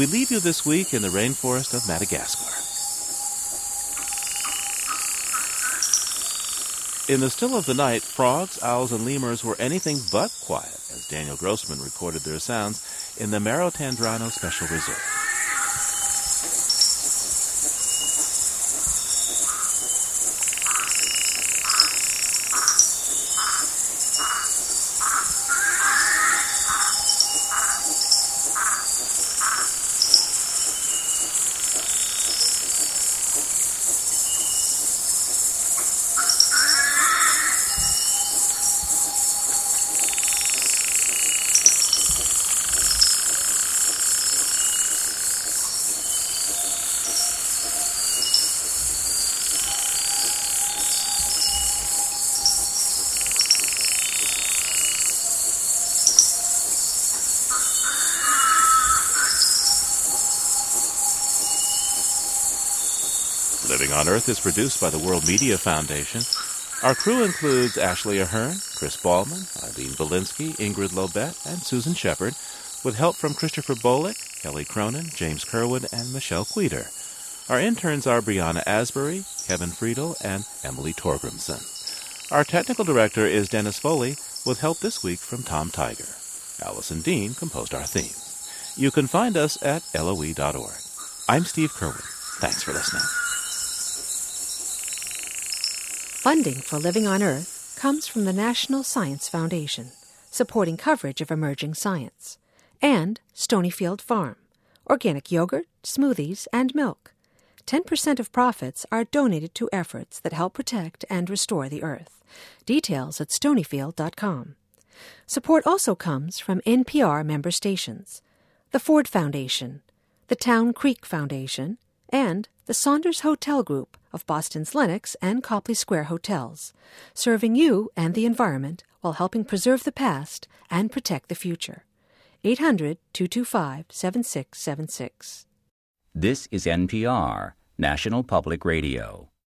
We leave you this week in the rainforest of Madagascar. In the still of the night, frogs, owls, and lemurs were anything but quiet as Daniel Grossman recorded their sounds in the Marotandrano Special Reserve. Living on Earth is produced by the World Media Foundation. Our crew includes Ashley Ahern, Chris Ballman, Eileen Belinsky, Ingrid Lobet, and Susan Shepard, with help from Christopher Bolick, Kelly Cronin, James Kerwood, and Michelle Queter. Our interns are Brianna Asbury, Kevin Friedel, and Emily Torgrimson. Our technical director is Dennis Foley, with help this week from Tom Tiger. Allison Dean composed our theme. You can find us at LOE.org. I'm Steve Kerwin. Thanks for listening. Funding for Living on Earth comes from the National Science Foundation, supporting coverage of emerging science, and Stonyfield Farm, organic yogurt, smoothies, and milk. 10% of profits are donated to efforts that help protect and restore the Earth. Details at stonyfield.com. Support also comes from NPR member stations, the Ford Foundation, the Town Creek Foundation, and the Saunders Hotel Group of Boston's Lenox and Copley Square hotels, serving you and the environment while helping preserve the past and protect the future. 800-225-7676. This is NPR, National Public Radio.